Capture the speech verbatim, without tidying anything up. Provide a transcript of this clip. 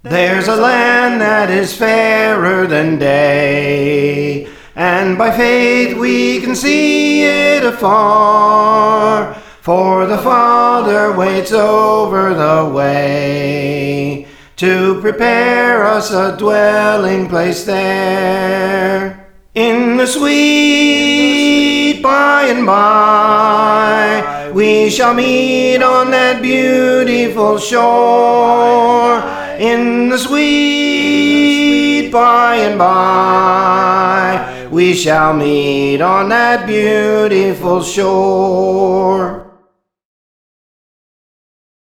There's a land that is fairer than day, and by faith we can see it afar, for the Father waits over the way to prepare us a dwelling place there. In the sweet by and by we shall meet on that beautiful shore. In the sweet by and by we shall meet on that beautiful shore.